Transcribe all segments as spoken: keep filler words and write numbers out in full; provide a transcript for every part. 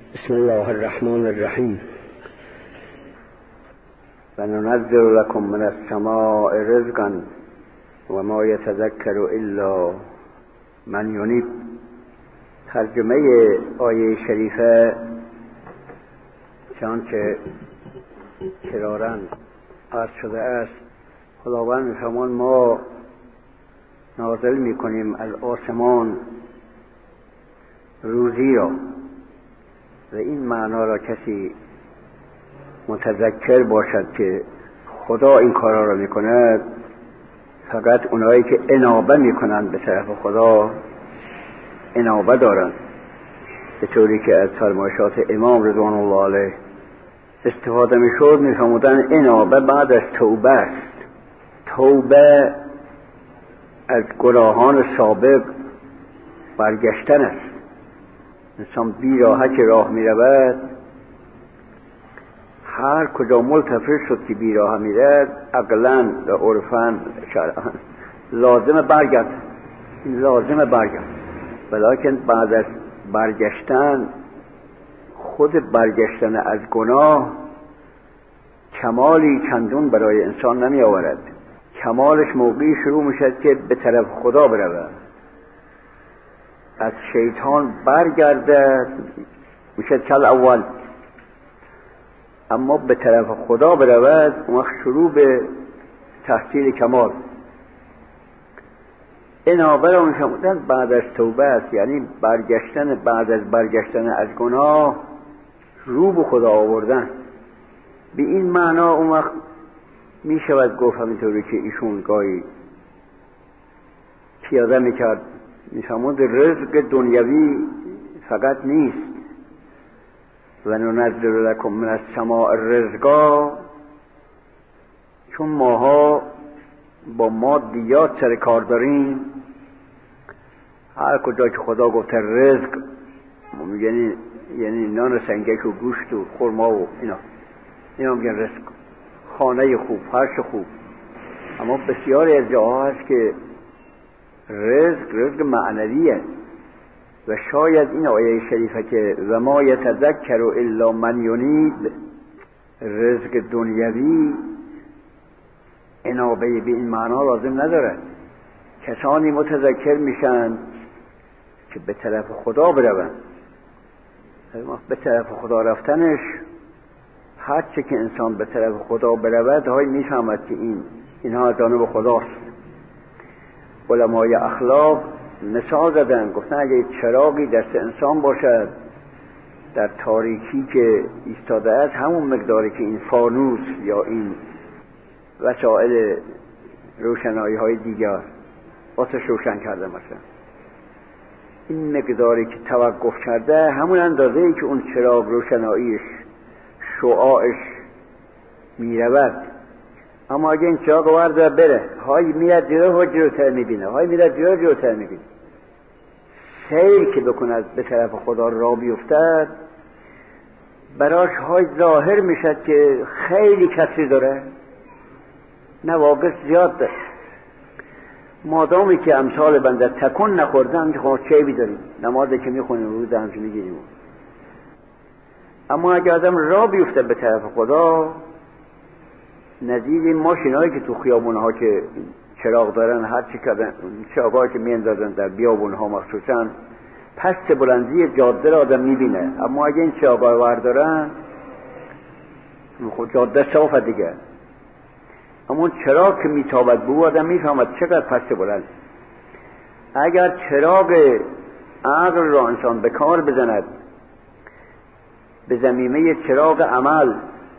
بسم الله الرحمن الرحیم. و ننزل لكم من السماء رزقا و ما یتذکر الا من ینیب. ترجمه آیه شریفه چنانچه کرارا عرض شده است، خداوند می‌فرماید ما نازل می‌کنیم از آسمان روزی را، و این معنا را کسی متذکر باشد که خدا این کارا را می‌کند، فقط اونایی که انابه می‌کنند به طرف خدا انابه دارند، به طوری که از فرمایشات امام رضوان الله علیه استفاده می‌شد. می‌فرمودند انابه بعد از توبه است. توبه از گناهان سابق برگشتن است. انسان بی راهه که راه می رود، هر کجا ملتفت شد که بی راه می رود، عقلاً و عرفاً شرعاً لازم برگرد، لازم برگرد. ولیکن بعد از برگشتن، خود برگشتن از گناه کمالی چندون برای انسان نمی آورد. کمالش موقعی شروع می شد که به طرف خدا برود، از شیطان برگرده، میشه کل اول. اما به طرف خدا برود، اون وقت شروع به تحصیل کمال. انابه را می‌فرمودن بعد از توبه است، یعنی برگشتن بعد از برگشتن از گناه، رو به خدا آوردن. به این معنا اون وقت میشود گفت همینطوری که ایشون گاهی پیاده میکرد، میفرمود رزق دنیوی فقط نیست. و ننزل لکم من السماء رزقا، چون ماها با مادیات سر کار داریم، هر کجا که خدا گفته رزق، یعنی یعنی نان سنگک و گوشت و خرما و اینا اینا میگن رزق، خانه خوب، فرش خوب. اما بسیاری از جاها هست که رزق رزق معنویه، و شاید این آیه شریفه که و ما یتذکر الا من ینیب، رزق دنیوی انابه به این معنا لازم نداره. کسانی متذکر میشن که به طرف خدا بروند. به طرف خدا رفتنش، هر چه که انسان به طرف خدا برود، های میفهمد که این اینها جانب خداست. علمای اخلاق مثال زدن، گفتن اگه چراغی دست انسان باشد در تاریکی که ایستاده است، همون مقداری که این فانوس یا این وسایل روشنایی های دیگر آتش روشن کرده، مثلا این مقداری که توقف کرده، همون اندازه ای که اون چراغ روشناییش شعاعش میرود. اما اگه این چراغ ورده بره، های میاد جلو و جلوتر میبینه، های میاد جلو و جلوتر میبینه. سیر که بکند به طرف خدا را بیفتد، براش های ظاهر میشد که خیلی کسی داره، نواقص زیاد داره. مادامی که امثال بنده تکون نخوردن، خب چه بیداریم، نمازه که میخونیم روز همچه میگیریم. اما اگه آدم را بیفته به طرف خدا، نظیر این ماشینایی که تو خیابونها که چراغ دارن، هر چی کردن چراغایی که میاندازن در بیابونها مخصوصا، پست بلندی جاده را آدم میبینه. اما اگه این چراغا ور دارن، خود جاده صافه دیگه. اما اون چراغ که میتابد به او، آدم میفهمد چقدر پست بلند. اگر چراغ عقل را انسان به کار بزند، به زمینه چراغ عمل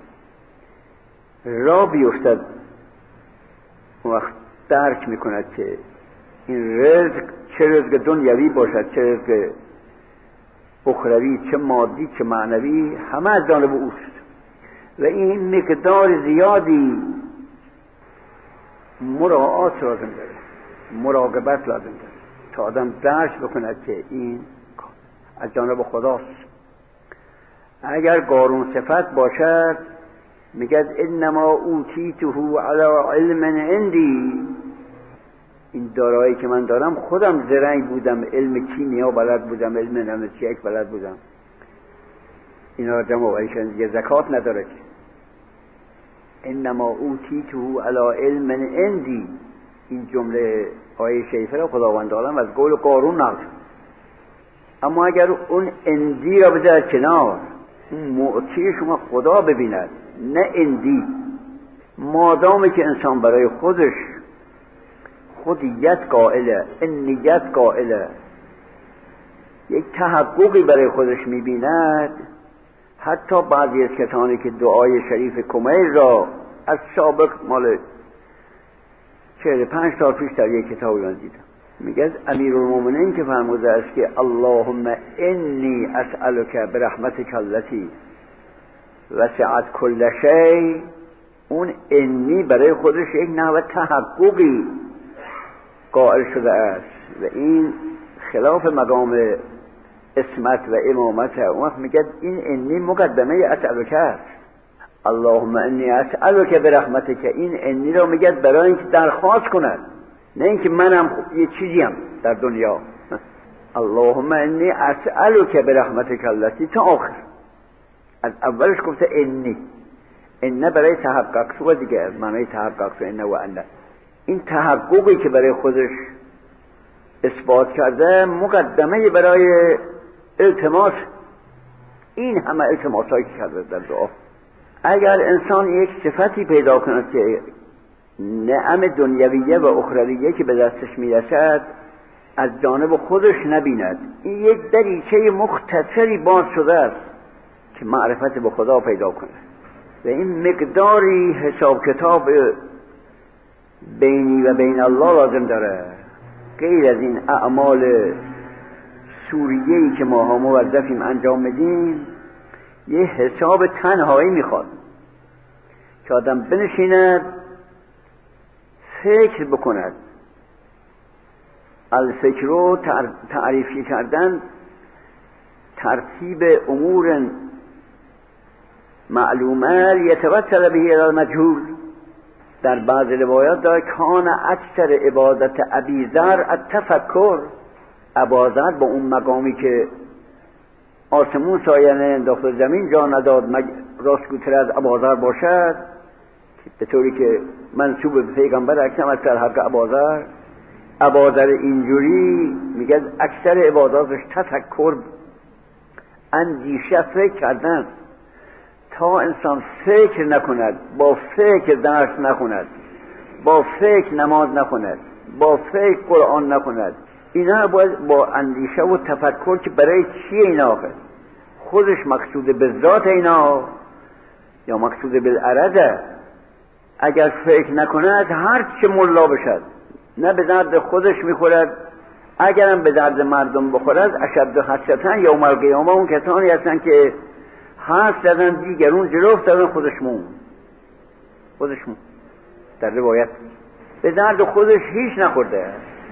را بیفتد، وقت درک میکند که این رزق چه رزق دنیوی باشد، چه رزق اخروی، چه مادی چه معنوی، همه از جانب اوست. و این مقدار زیادی مراعات لازم داره، مراقبت لازم داره، تا آدم درک بکند که این از جانب خداست. اگر قارون صفت باشد، میگه انما اوتیته علی علم عندی، این دارایی که من دارم خودم زرنگ بودم، علم کیمیا بلد بودم، علم نمسیک بلد بودم، اینا را جمع آوری کردن دیگه، زکات نداره. انما اوتیته علی علم عندی، این جمله آیه شریفه را خداوند عالم از قول قارون نقل. اما اگر اون اندی را بذارد کنار، اون معطی شما خدا ببیند نه اندی، مادامی که انسان برای خودش خودیت قائله، انیت قائله، یک تحققی برای خودش میبیند. حتی بعضی از کسانی که دعای شریف کمیل را از سابق مال چهل پنج سال پیش در یک کتابی من دیدم، میگه امیرالمومنین که فرموده است که اللهم انی اسألک برحمتک التی وسعت کل شیء، اون انی برای خودش یک نوع تحققی قائل شده است و این خلاف مقام اسمت و امامت. اون وقت میگه این انی مقدمه اسألک است. اللهم انی اسألک برحمتک، این انی رو میگه برای اینکه درخواست کند، نه اینکه منم یه چیزیم در دنیا. اللهم انی اسألک برحمتک التی تا آخر. از اولش گفته انی، ان برای تحقق شو دیگه، معنی تحقق شو ان و ان. این تحققی که برای خودش اثبات کرده مقدمه برای التماس. این همه التماسایی که کرده در دعا. اگر انسان یک صفتی پیدا کند که نعم دنیویه و اخرویه که به دستش میرسد از جانب خودش نبیند، این یک دریچه مختصری باز شده است که معرفت به خدا پیدا کنه و این مقداری حساب کتاب بینی و بین الله لازم داره. غیر از این اعمال سوریه‌ای که ما ها موظفیم انجام بدیم، یه حساب تنهایی میخواد که آدم بنشیند فکر بکند. الفکر رو تعریفی کردن ترتیب امور معلومه یتوسل به الی المجهول. در بعض روایات داره کان اکثر عبادت ابی ذر التفکر. ابا ذر با اون مقامی که آسمون سایه انداخت زمین جا نداد راستگوتر از ابا ذر باشد، به طوری که منسوب به پیغمبر اکرم از حق ابا ذر. ابا ذر اینجوری میگه اکثر عباداتش تفکر، اندیشه، فکر کردن. تا انسان فکر نکند، با فکر درس نخوند، با فکر نماز نخوند، با فکر قرآن نخوند، اینا باید با اندیشه و تفکر که برای چیه اینا، خودش مقصود به ذات اینا یا مقصود بالعرضه. اگر فکر نکند هر چه ملا بشد نه به درد خودش میخورد، اگرم به درد مردم بخورد اشد حسرتا یوم القیامه. اون کسانی هستن که حرف زدن دیگرون جلو افتادن، خودشمون خودشمون در روایت به درد خودش هیچ نخورده،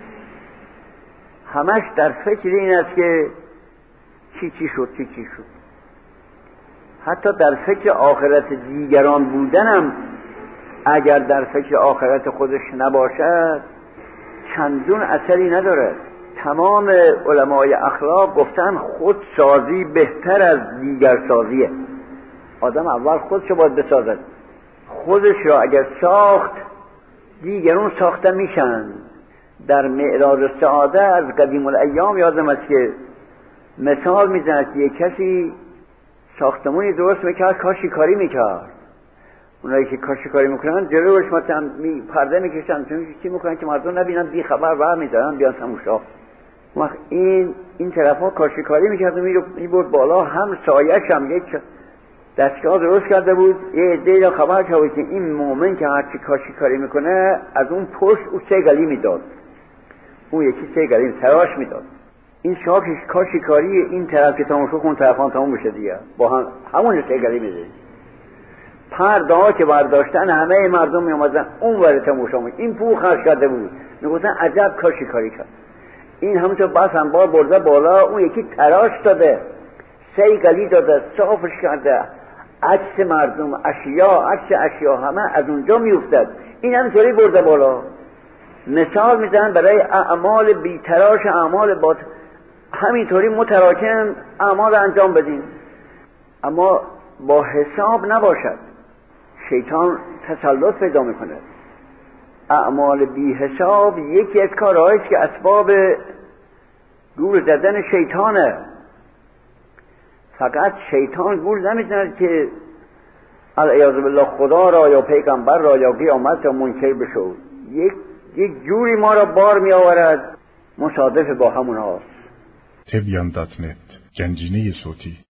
همش در فکر این است که چی چی شد چی چی شد. حتی در فکر آخرت دیگران بودنم اگر در فکر آخرت خودش نباشد چندون اثری نداره. تمام علمای اخلاق گفتن خودسازی بهتر از دیگر سازیه. آدم اول خودشو باید بسازد. خودش را اگر ساخت دیگرون ساخته میشن. در معراج السعاده از قدیم الایام یادم است که مثال میزند که یک کسی ساختمونی درست میکرد، کاشیکاری میکرد. اونایی که کاشیکاری میکنن جلوش مثلا می پرده میکشن چی میکنن که مردم نبینن، بی خبر برمیدارن بیان تماشا. وقت این این طرفا کاشیکاری میکرد و میبرد بالا، هم سایش هم یک دستگاه درست کرده بود. یه عده‌ای را خبر کرد که این مومن که هرچی کاشیکاری میکنه از اون پشت او سه گلی میداد، اون یکی سه گلی تراش میداد. این شاکش کاشیکاری این طرف که تماشا کن طرفان تمام بشه دیگه، با هم همون سه گلی میده. پرده ها که برداشتن همه مردم میامدن اون ور تماشا میکنن. این پول خرج کرده بود، میگفتن عجب کاشیکاری کرد. این همونطور بس هم بار برده بالا، اون یکی تراش داده، سه گلی داده، صافش کرده، عکس مردم، اشیا، عکس اشیا همه از اونجا میافتد. این همینطوری برده بالا. مثال میزنن برای اعمال بیتراش، اعمال باطل، همینطوری متراکم اعمال انجام بدین. اما با حساب نباشد. شیطان تسلط پیدا میکنه. اعمال بی حساب یکی از کارهایی که اسباب گول زدن شیطانه. فقط شیطان گول نمیزند که العیاذ بالله خدا را یا پیغمبر را یا قیامت را منکر بشو. یک یک جوری ما را بار می آورد مصادف با همون هاست. تبیان دات نت گنجینه صوتی